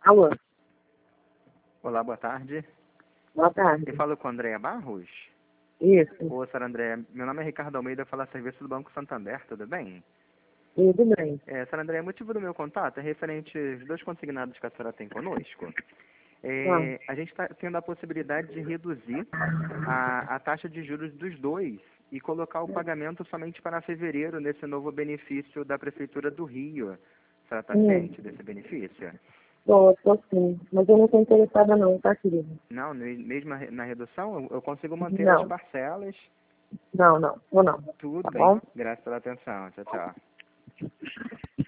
Alô, Olá, boa tarde. boa tarde. Eu falo com a Andréia Barros. Isso, Ô, senhora Andréia, meu nome é Ricardo Almeida, eu falo a serviço do Banco Santander, tudo bem? tudo bem. Senhora Andréia, o motivo do meu contato é referente aos dois consignados que a senhora tem conosco. Ah, A gente está tendo a possibilidade de reduzir a taxa de juros dos dois e colocar o pagamento somente para fevereiro nesse novo benefício da Prefeitura do Rio. A senhora está ciente desse benefício? tô sim. Mas eu não tô interessada não, tá, querido? Não, mesmo na redução, eu consigo manter as Não, parcelas. não, vou não. Tudo Tá bem. bom? Graças pela atenção. Tchau, tchau.